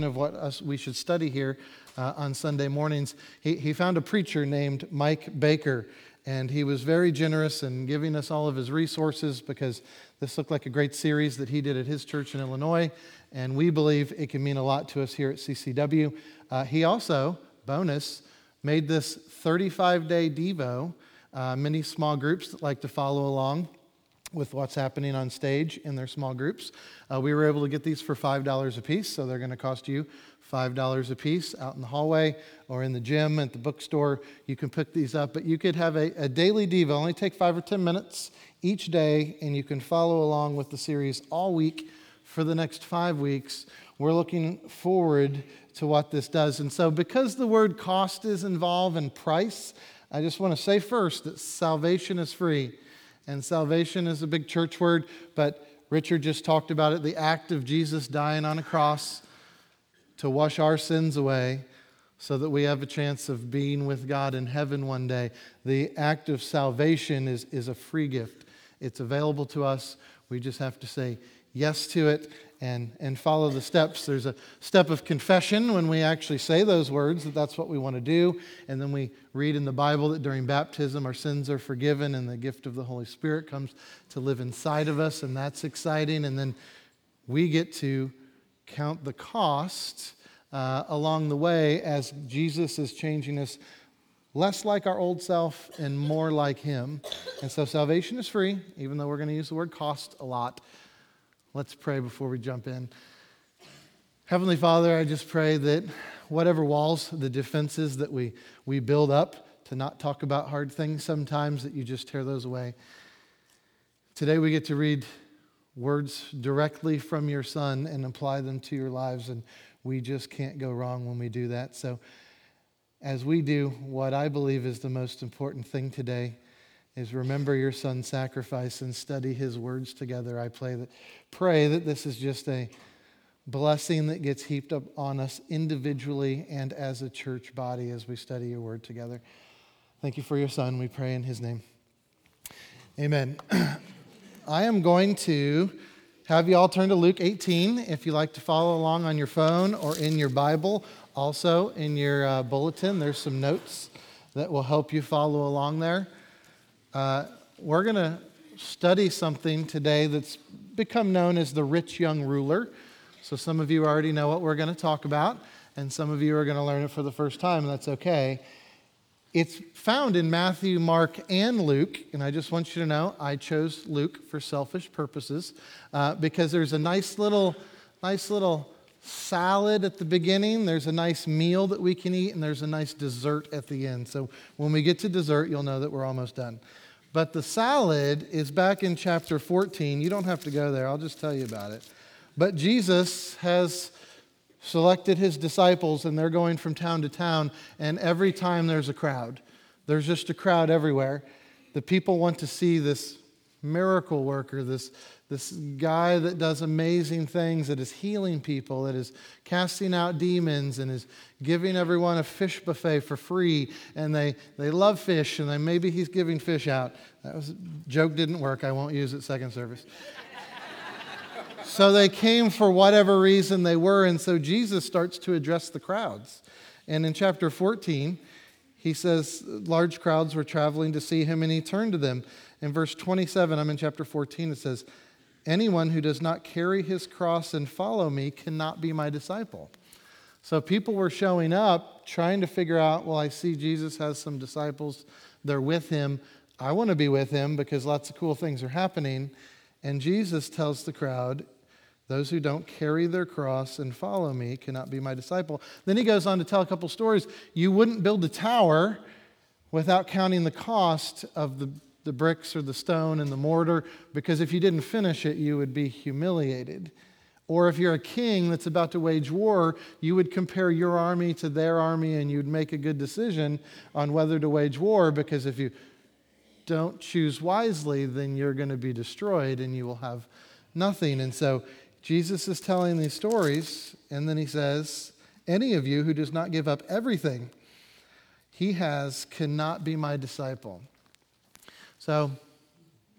of what we should study here on Sunday mornings. He found a preacher named Mike Baker, and he was very generous in giving us all of his resources because this looked like a great series that he did at his church in Illinois, and we believe it can mean a lot to us here at CCW. He also, bonus, made this 35-day Devo, many small groups that like to follow along with what's happening on stage in their small groups. We were able to get these for $5 a piece, so they're going to cost you $5 a piece out in the hallway or in the gym, at the bookstore. You can pick these up, but you could have a daily Devo. Only take 5 or 10 minutes each day, and you can follow along with the series all week for the next 5 weeks. We're looking forward to what this does. And so because the word cost is involved and price, I just want to say first that salvation is free. And salvation is a big church word, but Richard just talked about it, the act of Jesus dying on a cross to wash our sins away so that we have a chance of being with God in heaven one day. The act of salvation is a free gift. It's available to us. We just have to say yes to it and follow the steps. There's a step of confession when we actually say those words, that's what we want to do. And then we read in the Bible that during baptism our sins are forgiven and the gift of the Holy Spirit comes to live inside of us, and that's exciting. And then we get to count the cost along the way as Jesus is changing us less like our old self and more like Him. And so salvation is free, even though we're going to use the word cost a lot. Let's pray before we jump in. Heavenly Father, I just pray that whatever walls, the defenses that we build up to not talk about hard things sometimes, that you just tear those away. Today we get to read words directly from your Son and apply them to your lives, and we just can't go wrong when we do that. So as we do what I believe is the most important thing today, is remember your Son's sacrifice and study His words together. I pray that this is just a blessing that gets heaped up on us individually and as a church body as we study your word together. Thank you for your Son. We pray in His name. Amen. I am going to have you all turn to Luke 18 if you like to follow along on your phone or in your Bible. Also in your bulletin, there's some notes that will help you follow along there. We're going to study something today that's become known as the rich young ruler. So some of you already know what we're going to talk about, and some of you are going to learn it for the first time, and that's okay. It's found in Matthew, Mark, and Luke, and I just want you to know I chose Luke for selfish purposes because there's a nice little salad at the beginning, there's a nice meal that we can eat, and there's a nice dessert at the end. So when we get to dessert, you'll know that we're almost done. But the salad is back in chapter 14. You don't have to go there. I'll just tell you about it. But Jesus has selected His disciples, and they're going from town to town, and every time there's a crowd. There's just a crowd everywhere. The people want to see this miracle worker, this guy that does amazing things, that is healing people, that is casting out demons, and is giving everyone a fish buffet for free. And they love fish, and maybe he's giving fish out. Joke didn't work. I won't use it second service. So they came for whatever reason they were, and so Jesus starts to address the crowds. And in chapter 14, he says large crowds were traveling to see him, and he turned to them. In verse 27, I'm in chapter 14, it says, "Anyone who does not carry his cross and follow me cannot be my disciple." So people were showing up trying to figure out, well, I see Jesus has some disciples. They're with him. I want to be with him because lots of cool things are happening. And Jesus tells the crowd, those who don't carry their cross and follow me cannot be my disciple. Then he goes on to tell a couple stories. You wouldn't build a tower without counting the cost of the bricks or the stone and the mortar, because if you didn't finish it, you would be humiliated. Or if you're a king that's about to wage war, you would compare your army to their army, and you'd make a good decision on whether to wage war, because if you don't choose wisely, then you're going to be destroyed and you will have nothing. And so Jesus is telling these stories, and then he says, any of you who does not give up everything he has cannot be my disciple. So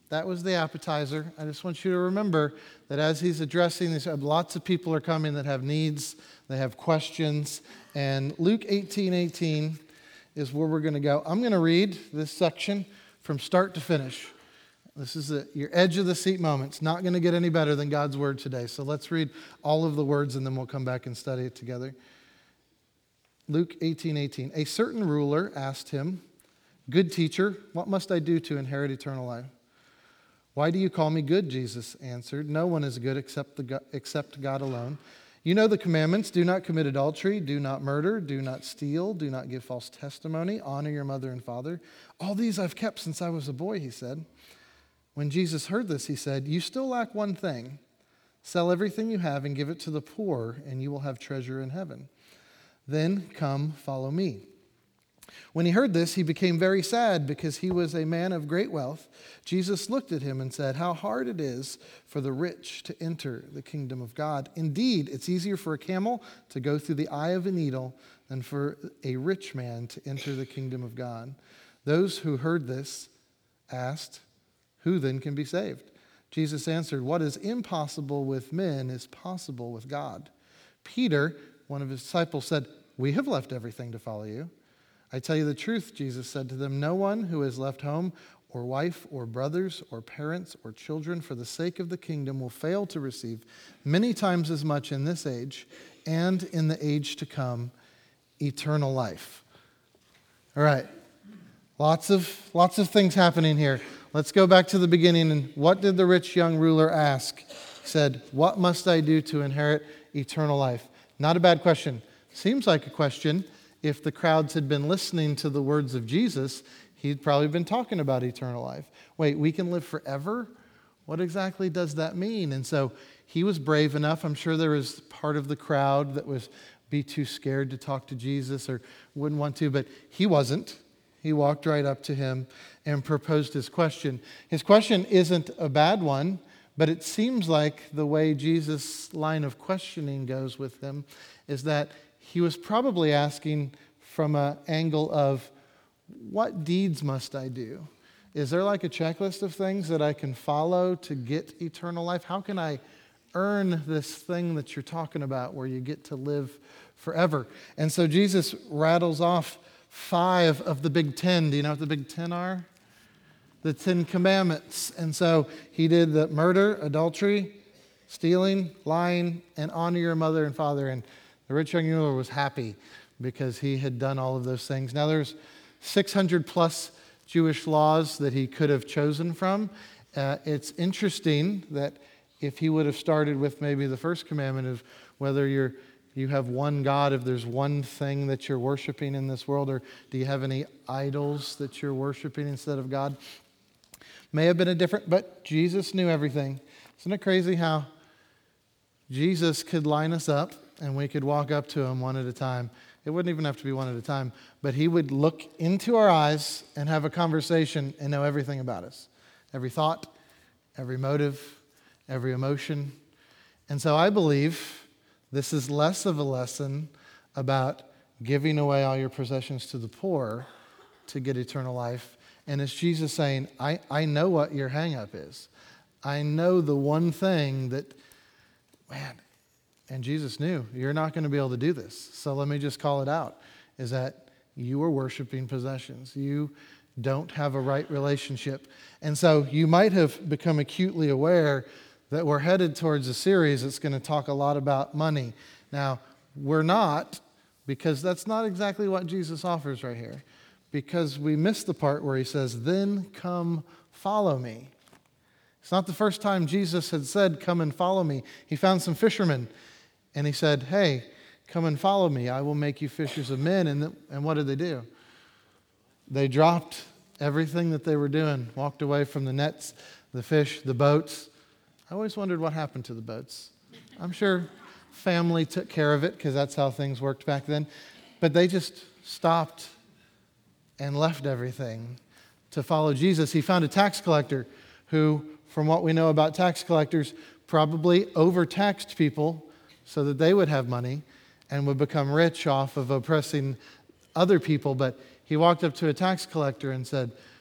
That was the appetizer. I just want you to remember that as he's addressing these, lots of people are coming that have needs, they have questions, and Luke 18:18 is where we're going to go. I'm going to read this section from start to finish. This is your edge of the seat moment. It's not going to get any better than God's word today. So let's read all of the words and then we'll come back and study it together. Luke 18:18. A certain ruler asked him, "Good teacher, what must I do to inherit eternal life?" "Why do you call me good?" Jesus answered. "No one is good except God alone. You know the commandments: do not commit adultery, do not murder, do not steal, do not give false testimony, honor your mother and father. All these I've kept since I was a boy," he said. When Jesus heard this, he said, "You still lack one thing. Sell everything you have and give it to the poor, and you will have treasure in heaven. Then come, follow me." When he heard this, he became very sad because he was a man of great wealth. Jesus looked at him and said, "How hard it is for the rich to enter the kingdom of God. Indeed, it's easier for a camel to go through the eye of a needle than for a rich man to enter the kingdom of God." Those who heard this asked, "Who then can be saved?" Jesus answered, "What is impossible with men is possible with God." Peter, one of his disciples, said, "We have left everything to follow you." "I tell you the truth," Jesus said to them, "no one who has left home or wife or brothers or parents or children for the sake of the kingdom will fail to receive many times as much in this age and in the age to come eternal life." All right. Lots of things happening here. Let's go back to the beginning. And what did the rich young ruler ask? He said, "What must I do to inherit eternal life?" Not a bad question. Seems like a question. If the crowds had been listening to the words of Jesus, he'd probably been talking about eternal life. Wait, we can live forever? What exactly does that mean? And so he was brave enough. I'm sure there was part of the crowd that was be too scared to talk to Jesus or wouldn't want to, but he wasn't. He walked right up to him and proposed his question. His question isn't a bad one, but it seems like the way Jesus' line of questioning goes with him is that he was probably asking from an angle of, what deeds must I do? Is there like a checklist of things that I can follow to get eternal life? How can I earn this thing that you're talking about where you get to live forever? And so Jesus rattles off 5 of the big 10. Do you know what the big 10 are? The 10 commandments. And so he did the murder, adultery, stealing, lying, and honor your mother and father. And the rich young ruler was happy because he had done all of those things. Now there's 600 plus Jewish laws that he could have chosen from. It's interesting that if he would have started with maybe the first commandment of whether you have one God, if there's one thing that you're worshiping in this world, or do you have any idols that you're worshiping instead of God? May have been a different, but Jesus knew everything. Isn't it crazy how Jesus could line us up and we could walk up to him one at a time? It wouldn't even have to be one at a time, but he would look into our eyes and have a conversation and know everything about us. Every thought, every motive, every emotion. And so I believe this is less of a lesson about giving away all your possessions to the poor to get eternal life. And it's Jesus saying, I know what your hang-up is. I know the one thing that, man, and Jesus knew, you're not going to be able to do this. So let me just call it out, is that you are worshiping possessions. You don't have a right relationship. And so you might have become acutely aware that we're headed towards a series that's going to talk a lot about money. Now, we're not, because that's not exactly what Jesus offers right here. Because we missed the part where he says, "Then come follow me." It's not the first time Jesus had said, "Come and follow me." He found some fishermen and he said, "Hey, come and follow me. I will make you fishers of men." And what did they do? They dropped everything that they were doing, walked away from the nets, the fish, the boats. I always wondered what happened to the boats. I'm sure family took care of it because that's how things worked back then. But they just stopped and left everything to follow Jesus. He found a tax collector who, from what we know about tax collectors, probably overtaxed people so that they would have money and would become rich off of oppressing other people. But he walked up to a tax collector and said,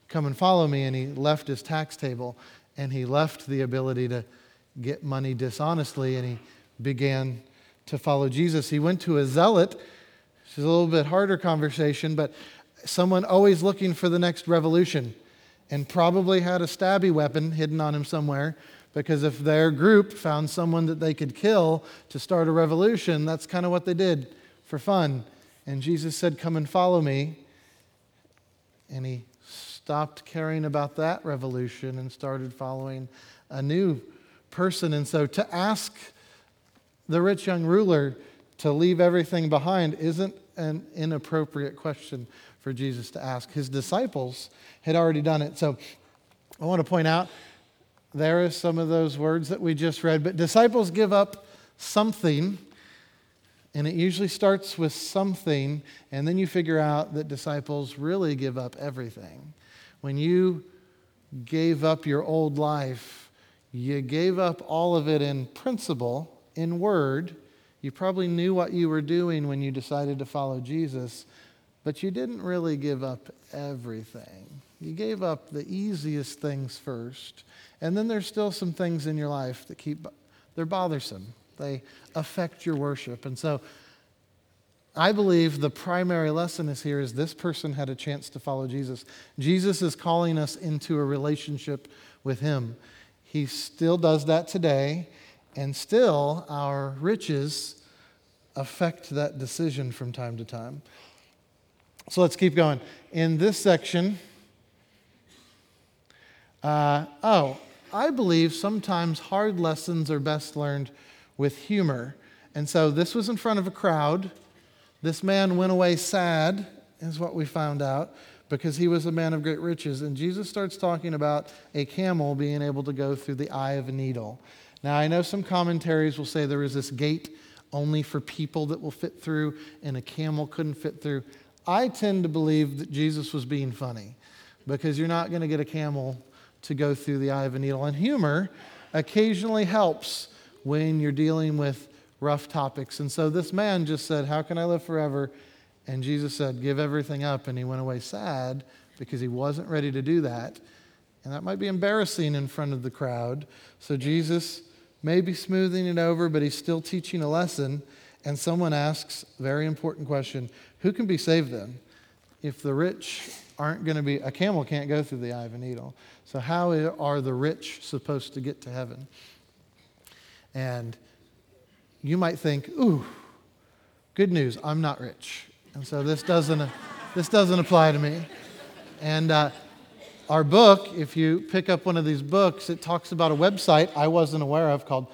come and follow me. And he left his tax table, and he left the ability to get money dishonestly, and he began to follow Jesus. He went to a zealot, which is a little bit harder conversation, but someone always looking for the next revolution, and probably had a stabby weapon hidden on him somewhere, because if their group found someone that they could kill to start a revolution, that's kind of what they did for fun. And Jesus said, "Come and follow me." And he stopped caring about that revolution and started following a new person. And so to ask the rich young ruler to leave everything behind isn't an inappropriate question for Jesus to ask. His disciples had already done it. So I want to point out there are some of those words that we just read, but disciples give up something, and it usually starts with something, and then you figure out that disciples really give up everything. When you gave up your old life, you gave up all of it in principle, in word. You probably knew what you were doing when you decided to follow Jesus, but you didn't really give up everything. You gave up the easiest things first, and then there's still some things in your life that they're bothersome. They affect your worship. And so I believe the primary lesson is here is this person had a chance to follow Jesus. Jesus is calling us into a relationship with him. He still does that today, and still our riches affect that decision from time to time. So let's keep going. In this section, I believe sometimes hard lessons are best learned with humor. And so this was in front of a crowd. This man went away sad, is what we found out, because he was a man of great riches. And Jesus starts talking about a camel being able to go through the eye of a needle. Now, I know some commentaries will say there is this gate only for people that will fit through, and a camel couldn't fit through. I tend to believe that Jesus was being funny, because you're not going to get a camel to go through the eye of a needle. And humor occasionally helps when you're dealing with rough topics. And so this man just said, "How can I live forever?" And Jesus said, "Give everything up." And he went away sad because he wasn't ready to do that. And that might be embarrassing in front of the crowd. So Jesus may be smoothing it over, but he's still teaching a lesson. And someone asks a very important question: who can be saved then? If the rich aren't going to be, a camel can't go through the eye of a needle. So how are the rich supposed to get to heaven? And you might think, ooh, good news, I'm not rich. And so this doesn't apply to me. And our book, if you pick up one of these books, it talks about a website I wasn't aware of called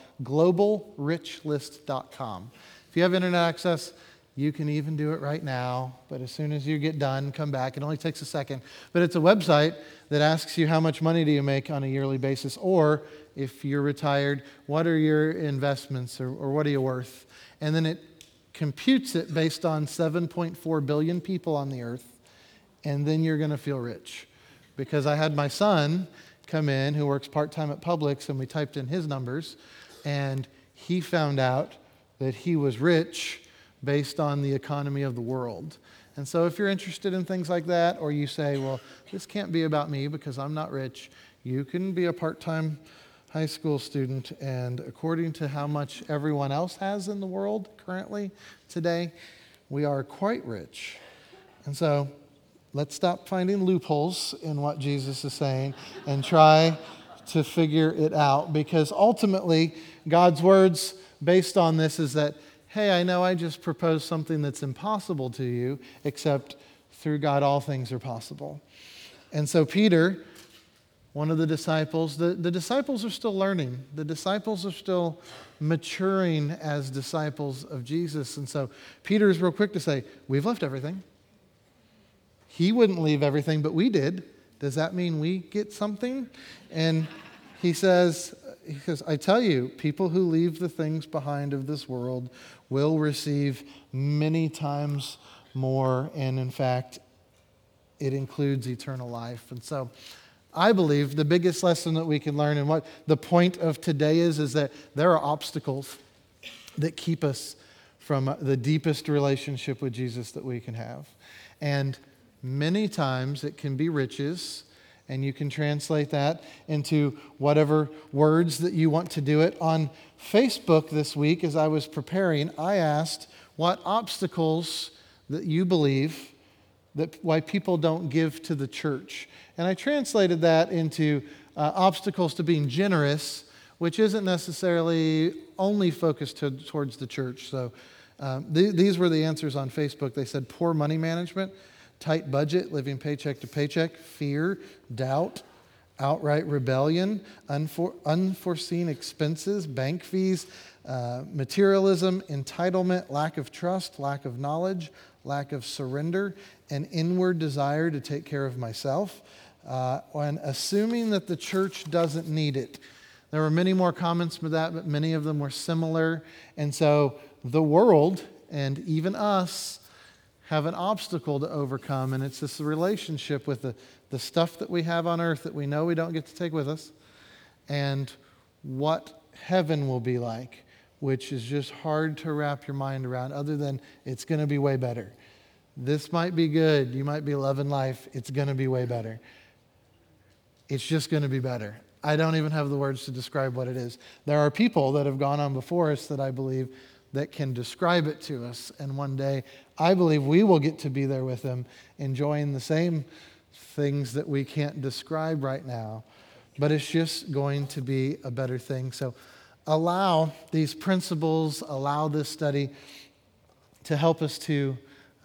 globalrichlist.com. If you have internet access, you can even do it right now, but as soon as you get done, come back. It only takes a second. But it's a website that asks you how much money do you make on a yearly basis, or if you're retired, what are your investments, or what are you worth? And then it computes it based on 7.4 billion people on the earth, and then you're going to feel rich. Because I had my son come in who works part-time at Publix, and we typed in his numbers, and he found out that he was rich based on the economy of the world. And so if you're interested in things like that, or you say, well, this can't be about me because I'm not rich, you can be a part-time high school student, and according to how much everyone else has in the world currently today, we are quite rich. And so let's stop finding loopholes in what Jesus is saying and try to figure it out, because ultimately God's words based on this is that, hey, I know I just proposed something that's impossible to you, except through God all things are possible. And so Peter, one of the disciples, the disciples are still learning. The disciples are still maturing as disciples of Jesus. And so Peter is real quick to say, we've left everything. He wouldn't leave everything, but we did. Does that mean we get something? And he says, I tell you, people who leave the things behind of this world will receive many times more. And in fact, it includes eternal life. And so I believe the biggest lesson that we can learn, and what the point of today is that there are obstacles that keep us from the deepest relationship with Jesus that we can have. And many times it can be riches, And you can translate that into whatever words that you want to do it. On Facebook this week, as I was preparing, I asked what obstacles that you believe that why people don't give to the church. And I translated that into obstacles to being generous, which isn't necessarily only focused towards the church. So these were the answers on Facebook. They said poor money management, tight budget, living paycheck to paycheck, fear, doubt, outright rebellion, unforeseen expenses, bank fees, materialism, entitlement, lack of trust, lack of knowledge, lack of surrender, an inward desire to take care of myself, and assuming that the church doesn't need it. There were many more comments with that, but many of them were similar. And so the world, and even us, have an obstacle to overcome, and it's this relationship with the stuff that we have on earth that we know we don't get to take with us, and what heaven will be like, which is just hard to wrap your mind around, other than it's going to be way better. This might be good. You might be loving life. It's going to be way better. It's just going to be better. I don't even have the words to describe what it is. There are people that have gone on before us that I believe that can describe it to us. And one day, I believe we will get to be there with them, enjoying the same things that we can't describe right now. But it's just going to be a better thing. So allow these principles, allow this study to help us to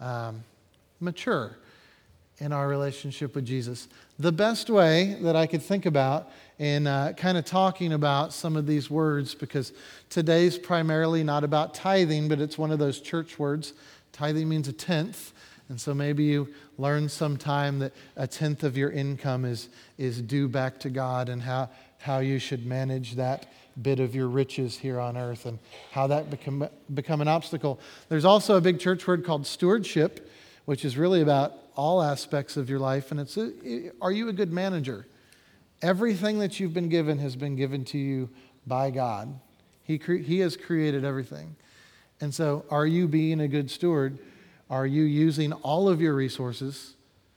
mature in our relationship with Jesus. The best way that I could think about in kind of talking about some of these words, because today's primarily not about tithing, but it's one of those church words. Tithing means a tenth. And so maybe you learn sometime that a tenth of your income is due back to God, and how you should manage that bit of your riches here on earth, and how that become an obstacle. There's also a big church word called stewardship, which is really about all aspects of your life. And are you a good manager? Everything that you've been given has been given to you by God. He has created everything. And so are you being a good steward? Are you using all of your resources?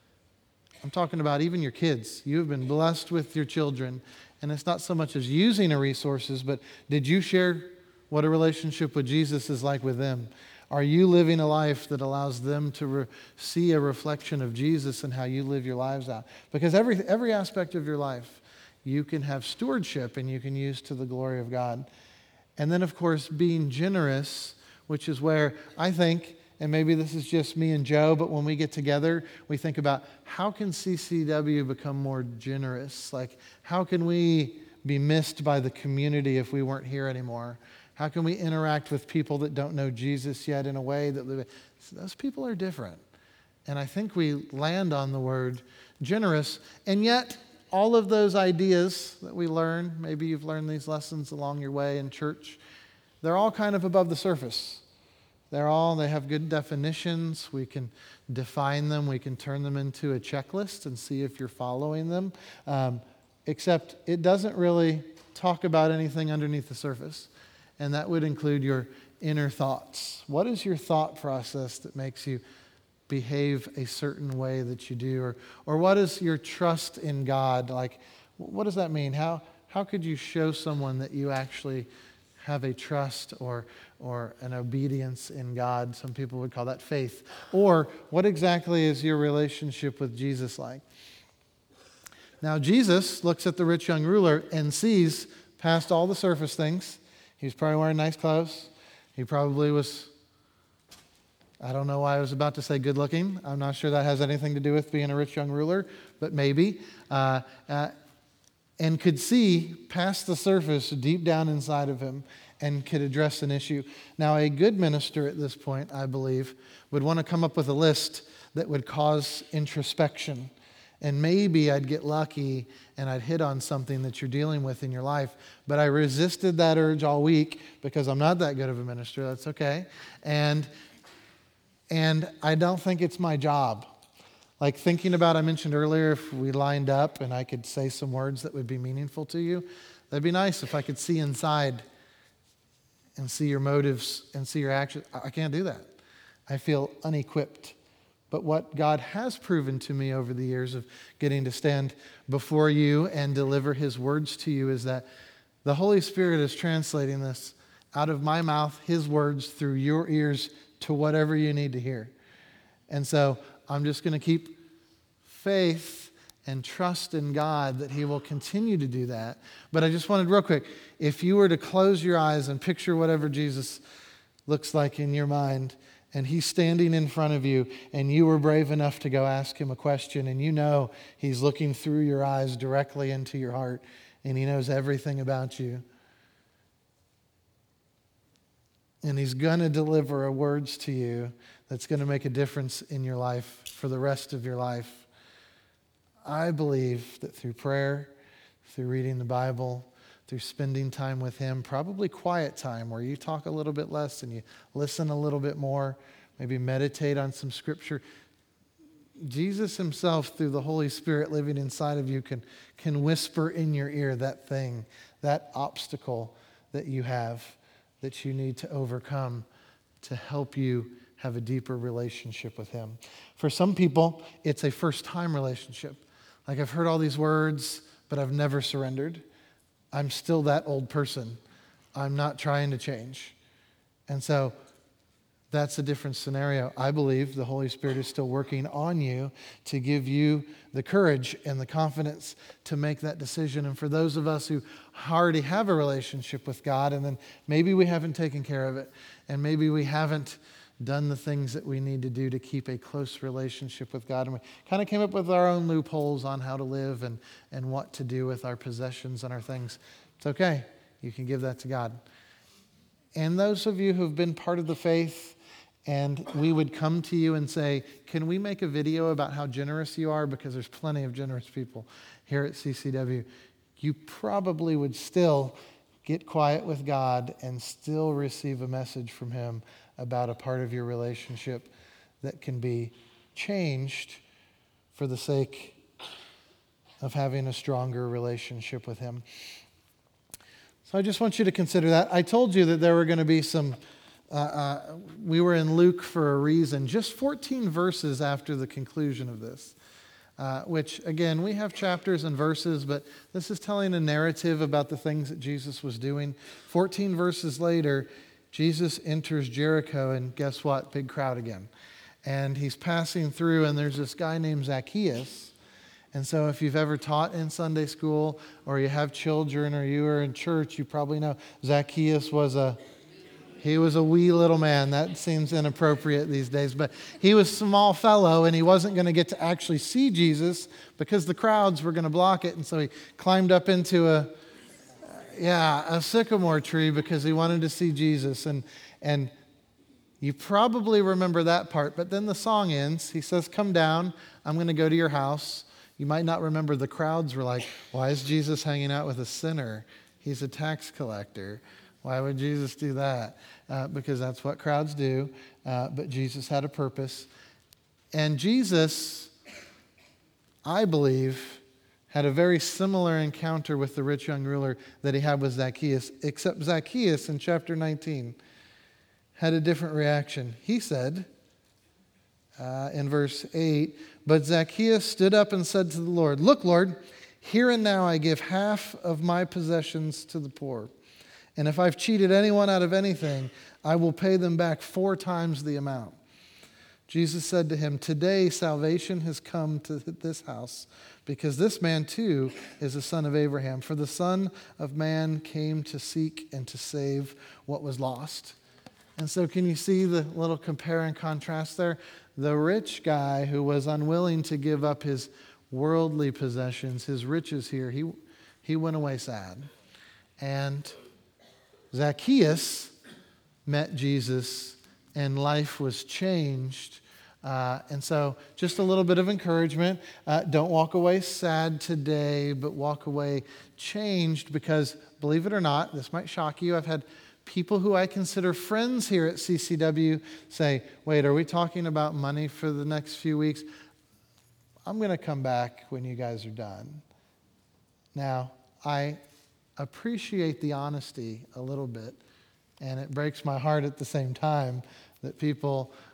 I'm talking about even your kids. You have been blessed with your children. And it's not so much as using the resources, but did you share what a relationship with Jesus is like with them? Are you living a life that allows them to see a reflection of Jesus and how you live your lives out? Because every aspect of your life, you can have stewardship and you can use to the glory of God. And then, of course, being generous, which is where I think, and maybe this is just me and Joe, but when we get together, we think about how can CCW become more generous? Like, how can we be missed by the community if we weren't here anymore? How can we interact with people that don't know Jesus yet in a way that those people are different? And I think we land on the word generous. And yet, all of those ideas that we learn, maybe you've learned these lessons along your way in church, they're all kind of above the surface. They have good definitions. We can define them. We can turn them into a checklist and see if you're following them. Except it doesn't really talk about anything underneath the surface. And that would include your inner thoughts. What is your thought process that makes you behave a certain way that you do? Or what is your trust in God? Like, what does that mean? How could you show someone that you actually have a trust or an obedience in God? Some people would call that faith. Or what exactly is your relationship with Jesus like? Now, Jesus looks at the rich young ruler and sees past all the surface things. He's probably wearing nice clothes. He probably was, I don't know why I was about to say good looking. I'm not sure that has anything to do with being a rich young ruler, but maybe. And could see past the surface, deep down inside of him, and could address an issue. Now, a good minister at this point, I believe, would want to come up with a list that would cause introspection. And maybe I'd get lucky and I'd hit on something that you're dealing with in your life. But I resisted that urge all week because I'm not that good of a minister. That's okay. And I don't think it's my job. Like thinking about, I mentioned earlier, if we lined up and I could say some words that would be meaningful to you, that'd be nice if I could see inside and see your motives and see your actions. I can't do that. I feel unequipped But what God has proven to me over the years of getting to stand before you and deliver his words to you is that the Holy Spirit is translating this out of my mouth, his words through your ears to whatever you need to hear. And so I'm just going to keep faith and trust in God that he will continue to do that. But I just wanted real quick, if you were to close your eyes and picture whatever Jesus looks like in your mind, and he's standing in front of you, and you were brave enough to go ask him a question, and you know he's looking through your eyes directly into your heart, and he knows everything about you. And he's going to deliver words to you that's going to make a difference in your life for the rest of your life. I believe that through prayer, through reading the Bible, through spending time with him, probably quiet time where you talk a little bit less and you listen a little bit more, maybe meditate on some scripture. Jesus himself, through the Holy Spirit living inside of you, can whisper in your ear that thing, that obstacle that you have that you need to overcome to help you have a deeper relationship with him. For some people, it's a first-time relationship. Like, I've heard all these words, but I've never surrendered. I'm still that old person. I'm not trying to change. And so that's a different scenario. I believe the Holy Spirit is still working on you to give you the courage and the confidence to make that decision. And for those of us who already have a relationship with God, and then maybe we haven't taken care of it, and maybe we haven't done the things that we need to do to keep a close relationship with God. And we kind of came up with our own loopholes on how to live and what to do with our possessions and our things. It's okay. You can give that to God. And those of you who've been part of the faith, and we would come to you and say, can we make a video about how generous you are? Because there's plenty of generous people here at CCW. You probably would still get quiet with God and still receive a message from him about a part of your relationship that can be changed for the sake of having a stronger relationship with him. So I just want you to consider that. I told you that there were going to be some, we were in Luke for a reason, just 14 verses after the conclusion of this. Which, again, we have chapters and verses, but this is telling a narrative about the things that Jesus was doing. 14 verses later, Jesus enters Jericho, and guess what? Big crowd again. And he's passing through, and there's this guy named Zacchaeus. And so if you've ever taught in Sunday school, or you have children, or you are in church, you probably know Zacchaeus was a wee little man. That seems inappropriate these days. But he was a small fellow, and he wasn't going to get to actually see Jesus because the crowds were going to block it. And so he climbed up into a sycamore tree because he wanted to see Jesus. And you probably remember that part. But then the song ends. He says, come down. I'm going to go to your house. You might not remember the crowds were like, why is Jesus hanging out with a sinner? He's a tax collector. Why would Jesus do that? Because that's what crowds do. But Jesus had a purpose. And Jesus, I believe, had a very similar encounter with the rich young ruler that he had with Zacchaeus, except Zacchaeus in chapter 19 had a different reaction. He said, in verse 8, but Zacchaeus stood up and said to the Lord, look, Lord, here and now I give half of my possessions to the poor. And if I've cheated anyone out of anything, I will pay them back 4 times the amount. Jesus said to him, today salvation has come to this house, because this man too is a son of Abraham. For the Son of Man came to seek and to save what was lost. And so can you see the little compare and contrast there? The rich guy who was unwilling to give up his worldly possessions, his riches here, he went away sad. And Zacchaeus met Jesus, and life was changed. And so just a little bit of encouragement. Don't walk away sad today, but walk away changed, because believe it or not, this might shock you. I've had people who I consider friends here at CCW say, wait, are we talking about money for the next few weeks? I'm going to come back when you guys are done. Now, I appreciate the honesty a little bit, and it breaks my heart at the same time that people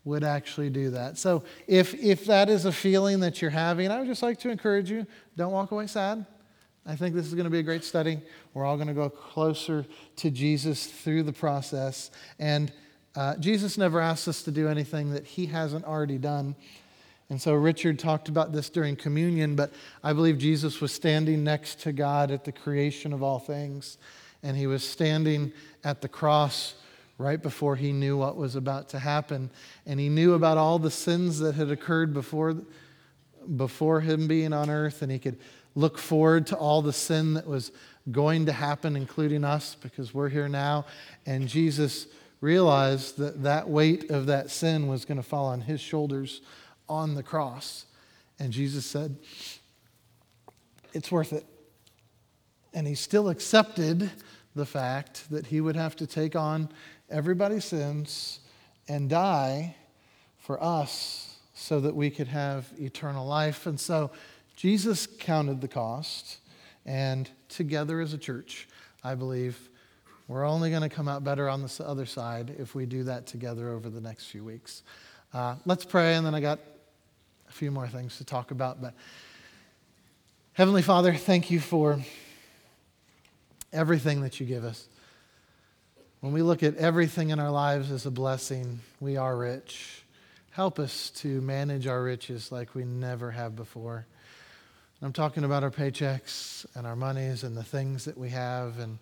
would actually do that. So if that is a feeling that you're having, I would just like to encourage you, don't walk away sad. I think this is going to be a great study. We're all going to go closer to Jesus through the process. And Jesus never asks us to do anything that he hasn't already done. And so Richard talked about this during communion, but I believe Jesus was standing next to God at the creation of all things. And he was standing at the cross right before he knew what was about to happen. And he knew about all the sins that had occurred before him being on earth. And he could look forward to all the sin that was going to happen, including us, because we're here now. And Jesus realized that that weight of that sin was going to fall on his shoulders on the cross. And Jesus said, it's worth it. And he still accepted the fact that he would have to take on everybody's sins and die for us so that we could have eternal life. And so Jesus counted the cost, and together as a church, I believe we're only going to come out better on the other side if we do that together over the next few weeks. Let's pray, and then I got a few more things to talk about. But Heavenly Father, thank you for everything that you give us. When we look at everything in our lives as a blessing, we are rich. Help us to manage our riches like we never have before. I'm talking about our paychecks and our monies and the things that we have. And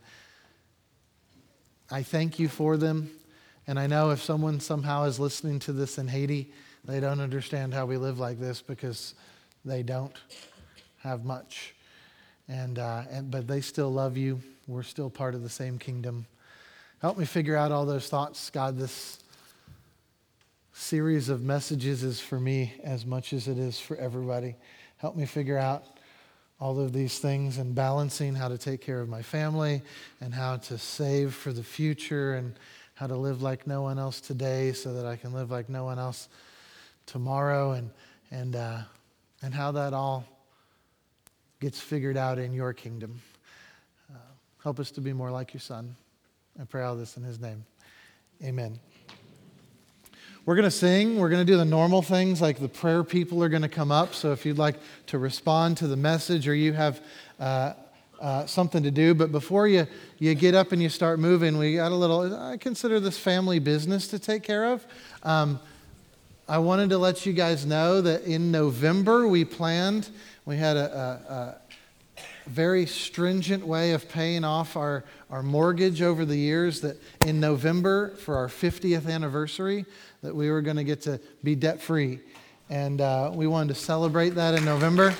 I thank you for them. And I know if someone somehow is listening to this in Haiti, they don't understand how we live like this because they don't have much. But they still love you. We're still part of the same kingdom. Help me figure out all those thoughts. God, this series of messages is for me as much as it is for everybody. Help me figure out all of these things and balancing how to take care of my family and how to save for the future and how to live like no one else today so that I can live like no one else tomorrow, and how that all gets figured out in your kingdom. Help us to be more like your Son. I pray all this in his name. Amen. We're going to sing. We're going to do the normal things, like the prayer people are going to come up. So if you'd like to respond to the message or you have something to do. But before you get up and you start moving, we got I consider this family business to take care of. I wanted to let you guys know that in November we had a very stringent way of paying off our mortgage over the years, that in November for our 50th anniversary that we were going to get to be debt-free. And we wanted to celebrate that in November.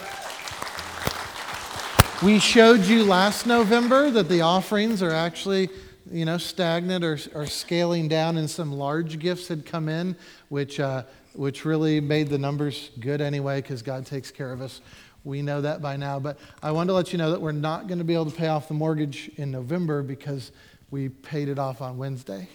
We showed you last November that the offerings are actually stagnant or scaling down, and some large gifts had come in, which really made the numbers good anyway because God takes care of us. We know that by now, but I wanted to let you know that we're not going to be able to pay off the mortgage in November because we paid it off on Wednesday.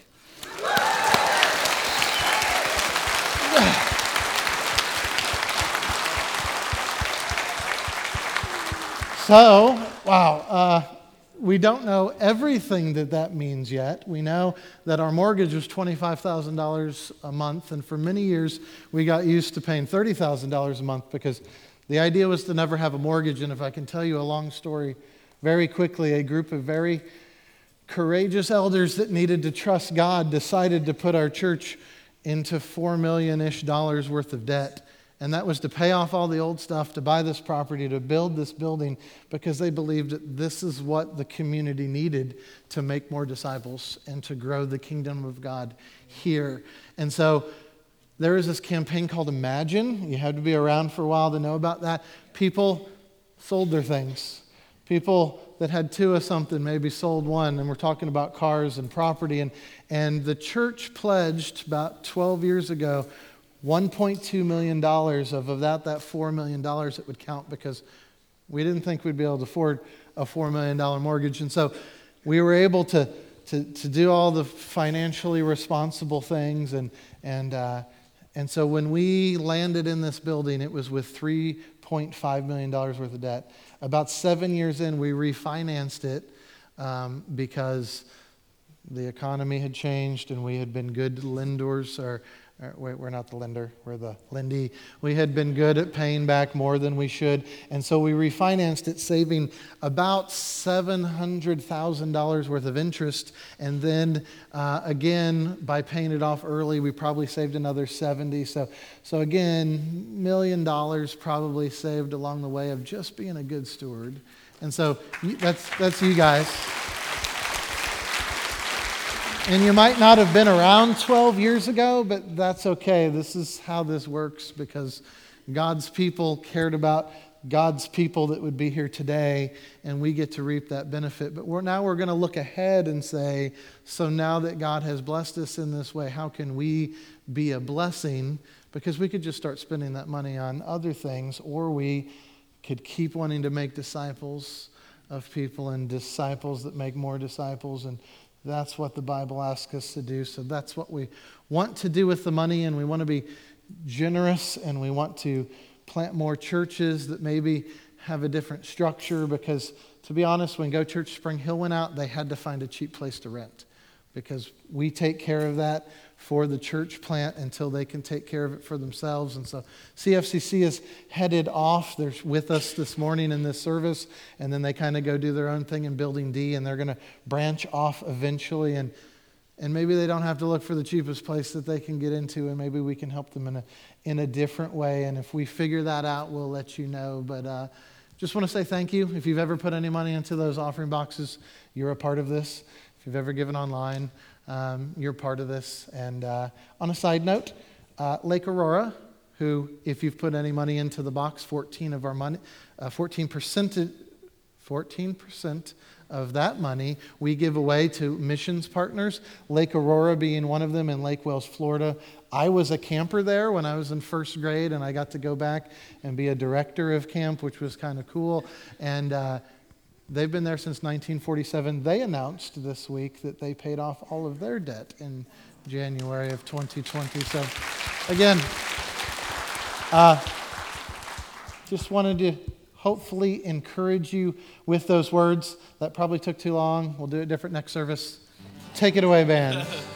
So, wow, we don't know everything that means yet. We know that our mortgage was $25,000 a month, and for many years we got used to paying $30,000 a month because the idea was to never have a mortgage. And if I can tell you a long story very quickly, a group of very courageous elders that needed to trust God decided to put our church into $4 million-ish worth of debt. And that was to pay off all the old stuff, to buy this property, to build this building, because they believed that this is what the community needed to make more disciples and to grow the kingdom of God here. And so there is this campaign called Imagine. You had to be around for a while to know about that. People sold their things. People that had two of something maybe sold one, and we're talking about cars and property. And the church pledged about 12 years ago $1.2 million of that $4 million it would count, because we didn't think we'd be able to afford a $4 million mortgage. And so we were able to do all the financially responsible things. And so when we landed in this building, it was with $3.5 million worth of debt. About 7 years in, we refinanced it because the economy had changed and we had been good lenders, we're not the lender, we're the lendee. We had been good at paying back more than we should, and so we refinanced it, saving about $700,000 worth of interest, and then again, by paying it off early, we probably saved another 70. So again, $1 million probably saved along the way of just being a good steward. And so that's you guys. And you might not have been around 12 years ago, but that's okay. This is how this works, because God's people cared about God's people that would be here today, and we get to reap that benefit. But now we're going to look ahead and say, so now that God has blessed us in this way, how can we be a blessing? Because we could just start spending that money on other things, or we could keep wanting to make disciples of people and disciples that make more disciples, and that's what the Bible asks us to do. So that's what we want to do with the money, and we want to be generous, and we want to plant more churches that maybe have a different structure, because to be honest, when Go Church Spring Hill went out, they had to find a cheap place to rent, because we take care of that for the church plant until they can take care of it for themselves. And so CFCC is headed off. They're with us this morning in this service, and then they kind of go do their own thing in Building D, and they're going to branch off eventually, and maybe they don't have to look for the cheapest place that they can get into, and maybe we can help them in a different way. And if we figure that out, we'll let you know. But just want to say thank you. If you've ever put any money into those offering boxes, you're a part of this. If you've ever given online, you're part of this. And on a side note, Lake Aurora, who, if you've put any money into the box, 14% of that money we give away to missions partners, Lake Aurora being one of them in Lake Wales, Florida. I was a camper there when I was in first grade, and I got to go back and be a director of camp, which was kind of cool. And they've been there since 1947. They announced this week that they paid off all of their debt in January of 2020. So again, just wanted to hopefully encourage you with those words. That probably took too long. We'll do it different next service. Take it away, band.